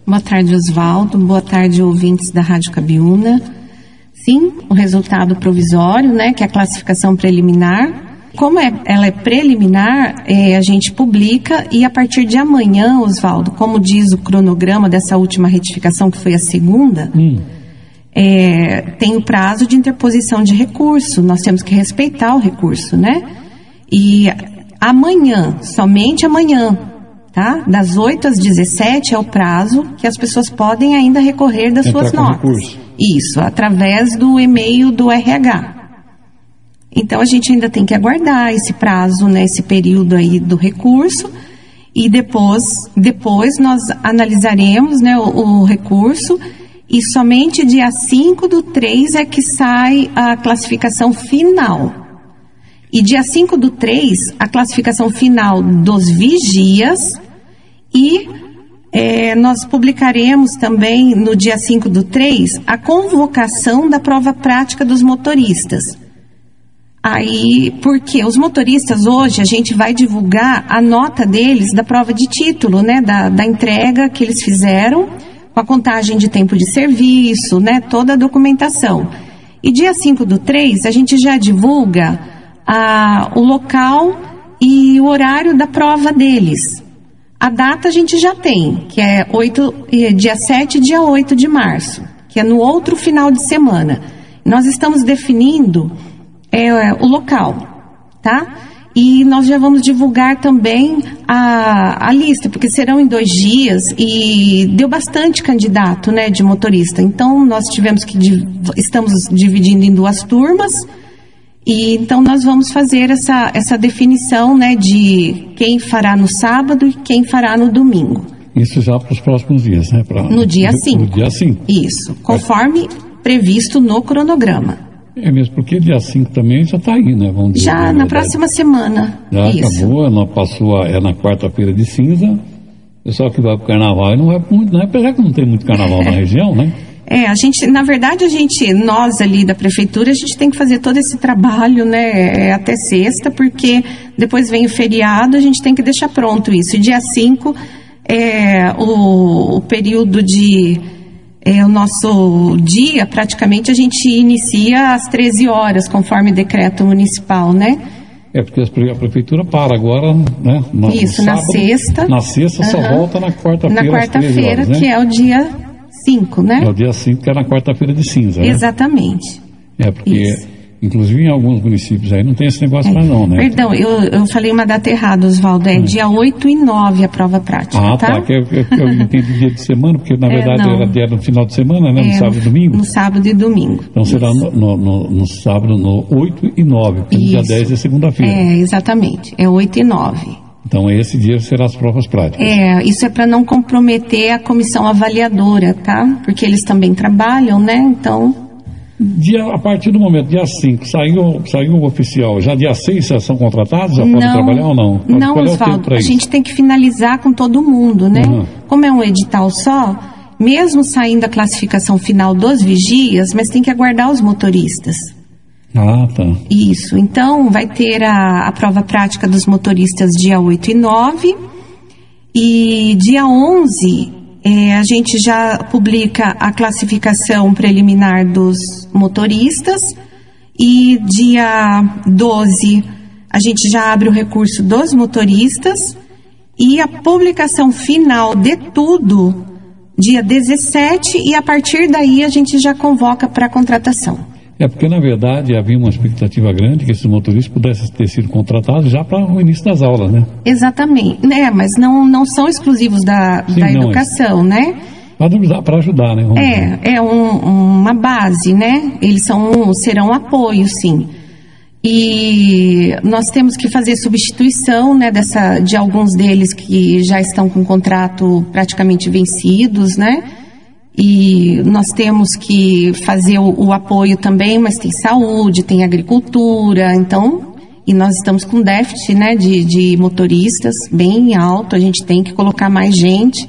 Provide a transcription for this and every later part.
Boa tarde, Oswaldo. Boa tarde, ouvintes da Rádio Cabiúna. Sim, o resultado provisório, né, que é a classificação preliminar. Como ela é preliminar, a gente publica e a partir de amanhã, Oswaldo, como diz o cronograma dessa última retificação, que foi a segunda, tem o prazo de interposição de recurso. Nós temos que respeitar o recurso, né? E amanhã, somente amanhã, tá? Das 8 às 17 é o prazo que as pessoas podem ainda recorrer das suas notas. Recurso. Isso, através do e-mail do RH. Então, a gente ainda tem que aguardar esse prazo, né, esse período aí do recurso, e depois nós analisaremos, né, o recurso, e somente dia 5/3 é que sai a classificação final. E dia 5/3, a classificação final dos vigias, e nós publicaremos também no dia 5/3 a convocação da prova prática dos motoristas. Aí, porque os motoristas hoje, a gente vai divulgar a nota deles da prova de título, né, da entrega que eles fizeram, com a contagem de tempo de serviço, né, toda a documentação. E dia 5/3, a gente já divulga o local e o horário da prova deles. A data a gente já tem, que é dia 7 e dia 8 de março, que é no outro final de semana. Nós estamos definindo o local, tá? E nós já vamos divulgar também a lista, porque serão em 2 dias e deu bastante candidato, né, de motorista. Então, nós estamos dividindo em 2 turmas, e então nós vamos fazer essa definição, né, de quem fará no sábado e quem fará no domingo. Isso já para os próximos dias, né? No dia 5. No dia 5. Isso, conforme previsto no cronograma. É mesmo, porque dia 5 também já está aí, né? Vamos dizer, já na próxima semana. Já isso. Acabou, ela passou, na quarta-feira de cinza. O pessoal que vai para o carnaval e não vai muito, né? Apesar que não tem muito carnaval na região, né? Nós ali da prefeitura, a gente tem que fazer todo esse trabalho, né? Até sexta, porque depois vem o feriado, a gente tem que deixar pronto isso. E dia 5 o período o nosso dia, praticamente, a gente inicia às 13 horas, conforme decreto municipal, né? Porque a prefeitura para agora, né? Isso, sábado, na sexta. Na sexta, só volta na quarta-feira. Na quarta-feira, horas, né? Que é o dia 5, né? É o dia 5, que é na quarta-feira de cinza, né? Exatamente. Porque... Isso. Inclusive em alguns municípios aí não tem esse negócio mais não, né? Perdão, eu falei uma data errada, Oswaldo, dia 8 e 9 a prova prática, tá? Que eu entendi dia de semana, porque na verdade era no final de semana, né? No sábado e domingo? No sábado e domingo. Então será no sábado, no 8 e 9, porque no dia 10 é segunda-feira. Exatamente, é 8 e 9. Então esse dia serão as provas práticas. Isso é para não comprometer a comissão avaliadora, tá? Porque eles também trabalham, né? Então... A partir do momento, dia 5, saiu o oficial, já dia 6 já são contratados? Já podem trabalhar ou não? Não, Oswaldo, a gente tem que finalizar com todo mundo, né? Como é um edital só, mesmo saindo a classificação final dos vigias, mas tem que aguardar os motoristas. Tá. Isso, então vai ter a prova prática dos motoristas dia 8 e 9, e dia 11... a gente já publica a classificação preliminar dos motoristas, e dia 12 a gente já abre o recurso dos motoristas, e a publicação final de tudo dia 17, e a partir daí a gente já convoca para a contratação. Porque na verdade havia uma expectativa grande que esses motoristas pudessem ter sido contratados já para o início das aulas, né? Exatamente, mas não são exclusivos da educação, né? Para ajudar, né? Uma base, né? Eles serão apoio, sim. E nós temos que fazer substituição, né, de alguns deles que já estão com contrato praticamente vencidos, né? E nós temos que fazer o apoio também, mas tem saúde, tem agricultura, então, e nós estamos com déficit, né, de motoristas bem alto, a gente tem que colocar mais gente.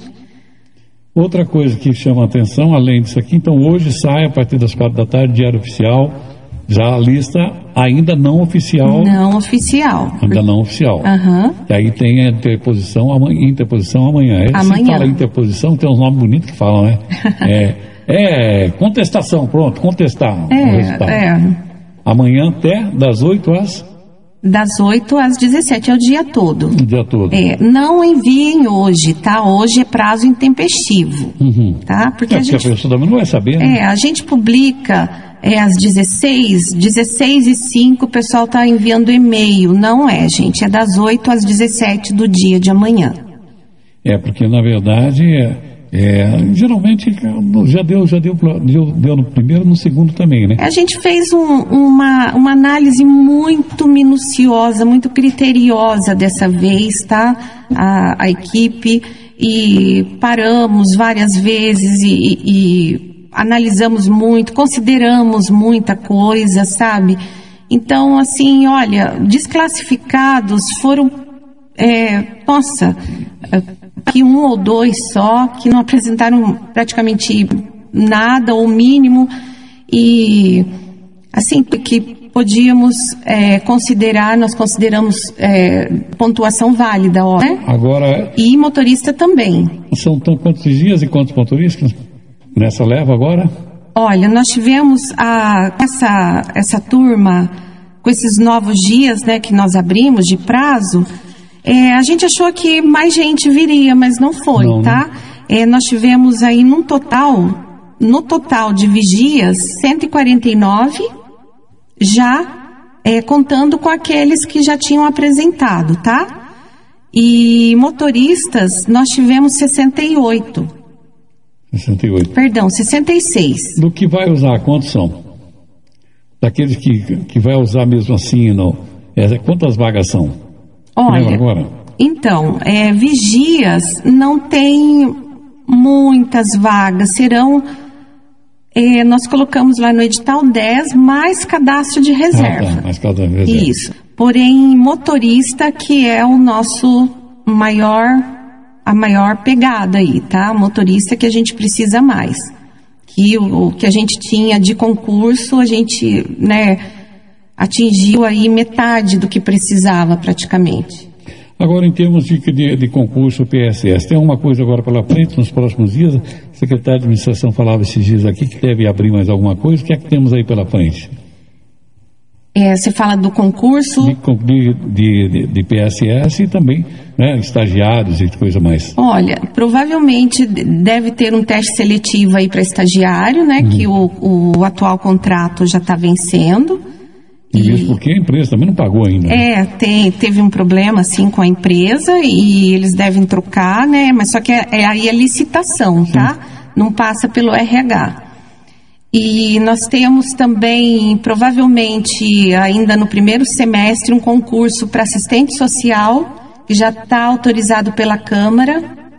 Outra coisa que chama a atenção, além disso aqui, então hoje sai a partir das 4 da tarde, Diário Oficial, Já a lista ainda não oficial. Não oficial. Ainda não oficial. E aí tem a interposição amanhã. Amanhã. Se fala interposição, tem uns nomes bonitos que falam, né? Contestação, pronto, contestar o resultado. Amanhã até das 8 às... Das 8 às 17, é o dia todo. O dia todo. Não enviem hoje, tá? Hoje é prazo intempestivo, tá? Porque a pessoa também não vai saber, né? A gente publica às 16h05, o pessoal tá enviando e-mail. Não é, gente, é das 8 às 17 do dia de amanhã. Porque na verdade, geralmente já deu no primeiro, no segundo também, né? A gente fez uma análise muito minuciosa, muito criteriosa dessa vez, tá? A equipe, e paramos várias vezes e analisamos muito, consideramos muita coisa, sabe? Então, assim, olha, desclassificados foram, que 1 ou 2 só, que não apresentaram praticamente nada ou mínimo, e assim, que podíamos considerar, nós consideramos pontuação válida, né? Agora... E motorista também. São quantos dias e quantos motoristas nessa leva agora? Olha, nós tivemos essa turma, com esses novos dias, né, que nós abrimos de prazo. A gente achou que mais gente viria, mas não foi, tá? Nós tivemos aí no total de vigias, 149, já contando com aqueles que já tinham apresentado, tá? E motoristas, nós tivemos 68. 68. Perdão, 66. Do que vai usar, quantos são? Daqueles que vai usar mesmo assim, não? Quantas vagas são? Olha, então, vigias não tem muitas vagas, serão, nós colocamos lá no edital 10, mais cadastro de reserva. Mais cadastro de reserva. Isso. Porém, motorista, que é o nosso a maior pegada aí, tá? Motorista que a gente precisa mais. Que o que a gente tinha de concurso, a gente, atingiu aí metade do que precisava praticamente. Agora, em termos de concurso PSS, tem alguma coisa agora pela frente, nos próximos dias? O secretário de administração falava esses dias aqui que deve abrir mais alguma coisa. O que é que temos aí pela frente? Você fala do concurso? De PSS e também, estagiários e coisa mais. Olha, provavelmente deve ter um teste seletivo aí para estagiário, que o atual contrato já está vencendo. Isso porque a empresa também não pagou ainda. Teve um problema assim com a empresa e eles devem trocar, mas só que aí é licitação, tá? Não passa pelo RH. E nós temos também, provavelmente, ainda no primeiro semestre, um concurso para assistente social, que já está autorizado pela Câmara.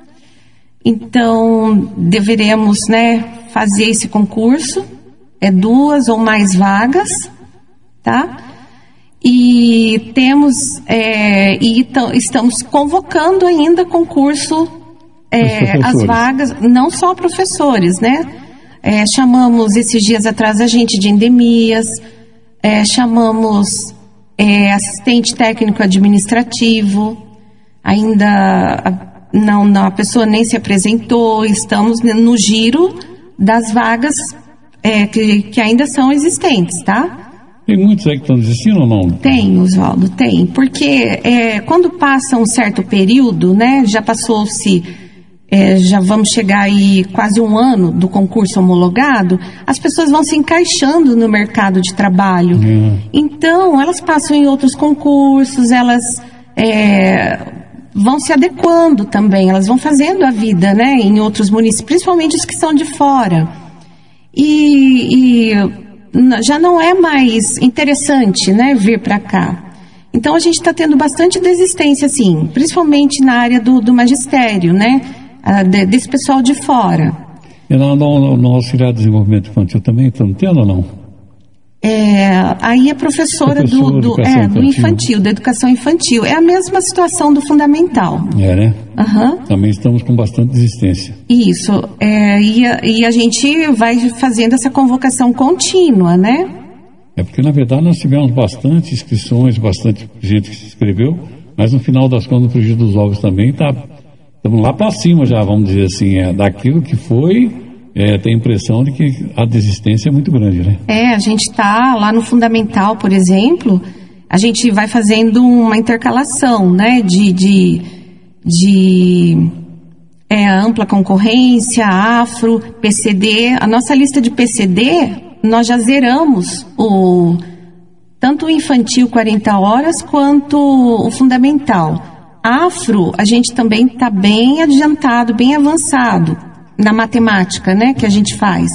Então, deveremos, fazer esse concurso. 2 ou mais vagas, tá? E temos, estamos convocando ainda concurso, as vagas, não só professores, chamamos esses dias atrás agente de endemias, chamamos assistente técnico administrativo, ainda a pessoa nem se apresentou, estamos no giro das vagas que ainda são existentes, tá? Tem muitos aí que estão desistindo ou não? Tem, Oswaldo, tem, porque quando passa um certo período, já passou-se... já vamos chegar aí quase 1 ano do concurso homologado, as pessoas vão se encaixando no mercado de trabalho. Então, elas passam em outros concursos, elas vão se adequando também, elas vão fazendo a vida, em outros municípios, principalmente os que são de fora. E já não é mais interessante, vir para cá. Então, a gente está tendo bastante desistência, sim, principalmente na área do magistério, desse pessoal de fora. E no auxiliar de desenvolvimento infantil também estão tendo ou não? Aí é professora do infantil, da educação infantil. É a mesma situação do fundamental. Né? Também estamos com bastante desistência. Isso. E a gente vai fazendo essa convocação contínua, É porque, na verdade, nós tivemos bastante inscrições, bastante gente que se inscreveu, mas no final das contas, no frigir dos ovos também, estamos lá para cima já, vamos dizer assim, daquilo que foi, tem a impressão de que a desistência é muito grande, né? A gente está lá no fundamental, por exemplo, a gente vai fazendo uma intercalação, né, de ampla concorrência, afro, PCD. A nossa lista de PCD, nós já zeramos tanto o infantil 40 horas quanto o fundamental. Afro, a gente também está bem adiantado, bem avançado na matemática, né, que a gente faz.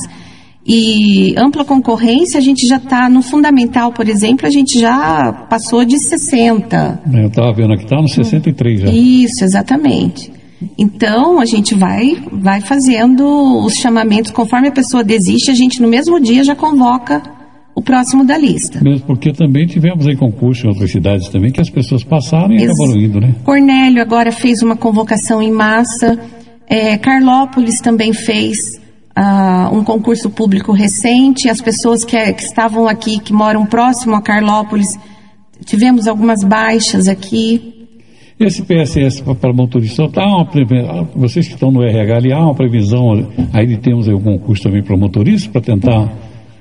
E ampla concorrência, a gente já está no fundamental, por exemplo, a gente já passou de 60. Eu estava vendo aqui, está no 63 já. Isso, exatamente. Então, a gente vai fazendo os chamamentos, conforme a pessoa desiste, a gente no mesmo dia já convoca o próximo da lista. Mesmo porque também tivemos aí concurso em outras cidades também, que as pessoas passaram e acabaram indo, né? Cornélio agora fez uma convocação em massa, Carlópolis também fez um concurso público recente, as pessoas que estavam aqui, que moram próximo a Carlópolis, tivemos algumas baixas aqui. Esse PSS para motorista, vocês que estão no RH ali, há uma previsão aí de termos aí um concurso também para motorista, para tentar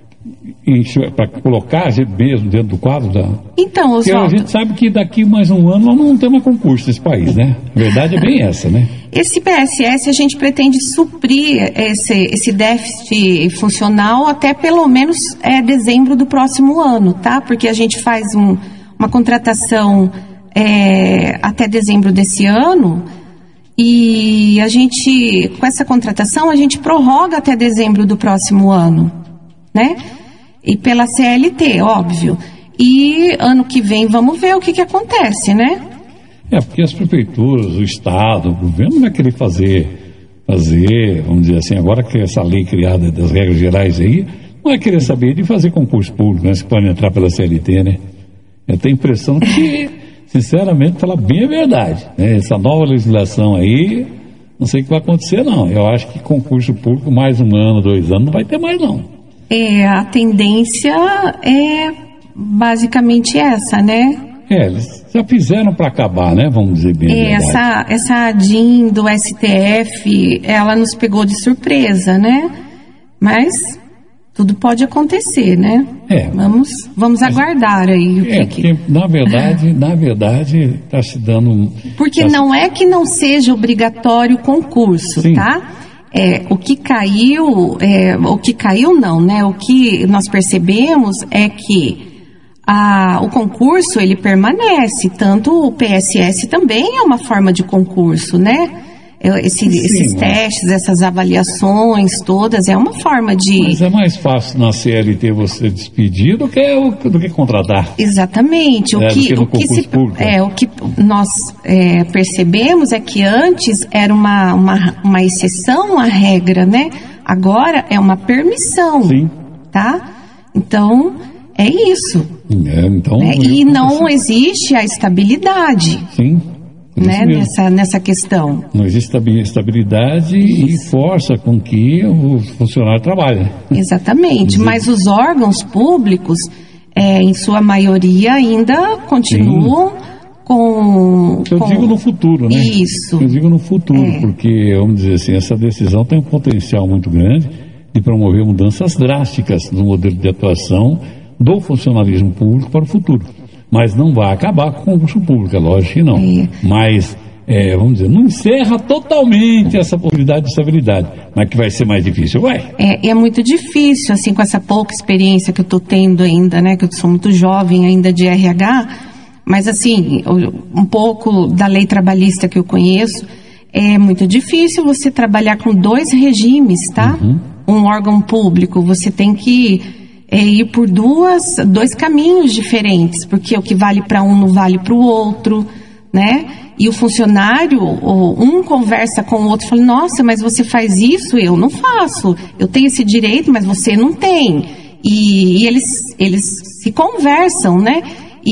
para colocar mesmo dentro do quadro da... Então, Oswaldo, a gente sabe que daqui mais um ano nós não temos mais concurso nesse país, né? A verdade é bem essa, né? Esse PSS a gente pretende suprir esse déficit funcional até pelo menos dezembro do próximo ano, tá? Porque a gente faz uma contratação até dezembro desse ano e a gente, com essa contratação, a gente prorroga até dezembro do próximo ano, né? E pela CLT, óbvio. E ano que vem vamos ver o que acontece, né? Porque as prefeituras, o Estado, o governo vai querer fazer, vamos dizer assim, agora que essa lei criada das regras gerais aí, não vai querer saber de fazer concurso público, né? Se pode entrar pela CLT, né? Eu tenho a impressão que, sinceramente, falar bem a verdade, né? Essa nova legislação aí, não sei o que vai acontecer, não. Eu acho que concurso público, mais 1 ano, 2 anos, não vai ter mais, não. A tendência é basicamente essa, né? Eles já fizeram para acabar, né? Vamos dizer bem. Essa ADIM do STF, ela nos pegou de surpresa, né? Mas tudo pode acontecer, né? Vamos aguardar aí o porque, na verdade, está se dando... Porque não é que não seja obrigatório o concurso, sim, tá? O que caiu não, né? O que nós percebemos é que o concurso, ele permanece, tanto o PSS também é uma forma de concurso, né? Esses testes, essas avaliações todas, é uma forma de... Mas é mais fácil na CLT você despedir do que contratar. Exatamente. O que nós percebemos é que antes era uma exceção à regra, né? Agora é uma permissão, sim, tá? Então, é isso. E não existe a estabilidade. Sim. Né, nessa questão. Não existe estabilidade e força com que o funcionário trabalha. Exatamente, mas os órgãos públicos, em sua maioria, ainda continuam com... Eu digo no futuro, né? Isso. Eu digo no futuro, porque, vamos dizer assim, essa decisão tem um potencial muito grande de promover mudanças drásticas no modelo de atuação do funcionalismo público para o futuro. Mas não vai acabar com o concurso público, é lógico que não. Mas, vamos dizer, não encerra totalmente essa possibilidade de estabilidade, mas que vai ser mais difícil, vai. É muito difícil, assim, com essa pouca experiência que eu estou tendo ainda, né, que eu sou muito jovem ainda de RH, mas, assim, um pouco da lei trabalhista que eu conheço, é muito difícil você trabalhar com 2 regimes, tá? Um órgão público, você tem que... ir por 2 caminhos diferentes, porque o que vale para um não vale para o outro, né? E o funcionário, um conversa com o outro, fala, nossa, mas você faz isso? Eu não faço. Eu tenho esse direito, mas você não tem. E eles se conversam, né?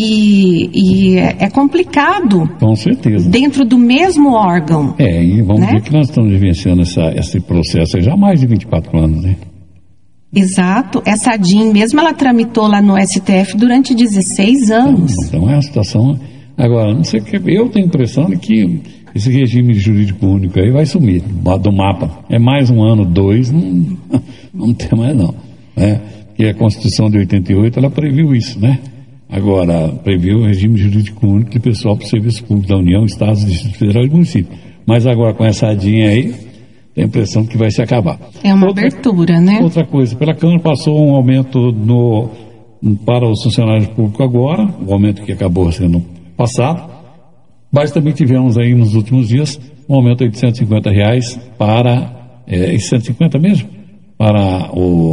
E é complicado. Com certeza. Dentro do mesmo órgão. E vamos ver que nós estamos vivenciando esse processo já há mais de 24 anos, né? Exato. Essa ADIM mesmo, ela tramitou lá no STF durante 16 anos. Então é uma situação... Agora, não sei o que... Eu tenho a impressão de que esse regime jurídico único aí vai sumir do mapa. É mais um ano, 2, não tem mais não. Né? E a Constituição de 88, ela previu isso, né? Agora, previu o regime jurídico único de pessoal para o serviço público da União, Estados, Distrito Federal e município. Mas agora, com essa ADIM aí, tem a impressão que vai se acabar. É uma abertura, né? Outra coisa, pela Câmara passou um aumento para os funcionários públicos agora, o aumento que acabou sendo passado, mas também tivemos aí nos últimos dias um aumento aí de R$150 para, 150 mesmo? Para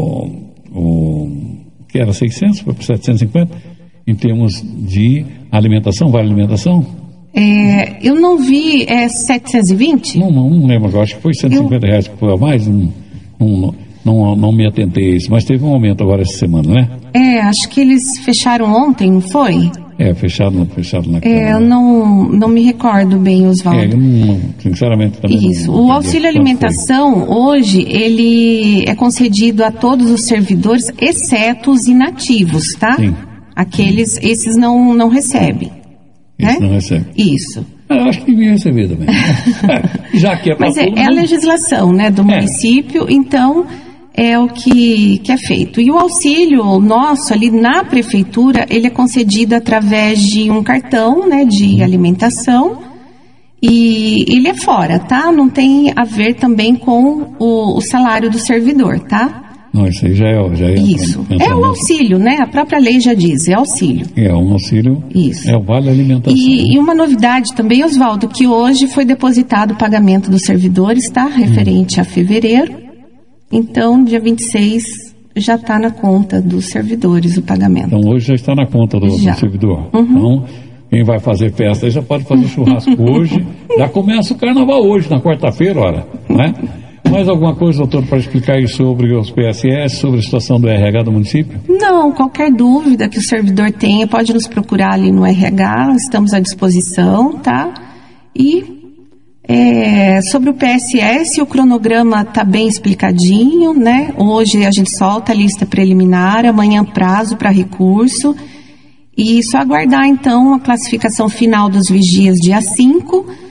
que era 600, foi para 750, em termos de alimentação, vale alimentação? Eu não vi, 720? Não lembro, eu acho que foi R$150 que foi a mais, não me atentei a isso, mas teve um aumento agora essa semana, né? Acho que eles fecharam ontem, não foi? Fechado naquela... Eu não me recordo bem, Oswaldo. Sinceramente também. Isso. O auxílio alimentação, hoje, ele é concedido a todos os servidores, exceto os inativos, tá? Sim. Esses não recebem. Esse não recebe. Isso. Eu acho que devia receber também. Já que é para Mas é a legislação, né, do município, então é o que é feito. E o auxílio nosso ali na prefeitura, ele é concedido através de um cartão, né, de alimentação, e ele é fora, tá? Não tem a ver também com o salário do servidor, tá? Não, isso aí já é isso. É o auxílio, né? A própria lei já diz, é auxílio. Um auxílio. Isso. É o vale alimentação. E uma novidade também, Oswaldo, que hoje foi depositado o pagamento dos servidores, tá? Referente a fevereiro. Então, dia 26 já está na conta dos servidores o pagamento. Então, hoje já está na conta do servidor. Uhum. Então, quem vai fazer festa aí já pode fazer churrasco hoje. Já começa o carnaval hoje, na quarta-feira, ora, né? Mais alguma coisa, doutor, para explicar aí sobre os PSS, sobre a situação do RH do município? Não, qualquer dúvida que o servidor tenha, pode nos procurar ali no RH, estamos à disposição, tá? E sobre o PSS, o cronograma está bem explicadinho, né? Hoje a gente solta a lista preliminar, amanhã prazo para recurso, e só aguardar então a classificação final dos vigias dia 5,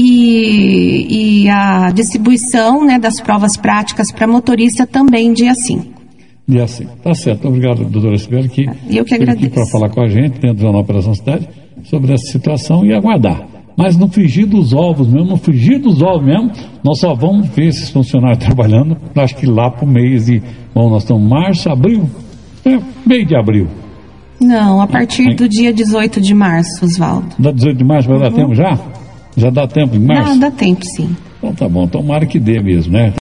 e a distribuição, né, das provas práticas para motorista também dia 5. Dia 5. Tá certo. Obrigado, doutora Sibeli, que eu que agradeço. Aqui para falar com a gente, dentro do Jornal Operação Cidade, sobre essa situação e aguardar. Mas no frigir dos ovos mesmo, nós só vamos ver esses funcionários trabalhando, acho que lá para o mês de... Bom, nós estamos em março, abril, meio de abril. Não, a partir do dia 18 de março, Oswaldo. Da 18 de março vai dar tempo já? Já dá tempo em março? Dá tempo, sim. Então tá bom, tomara que dê mesmo, né?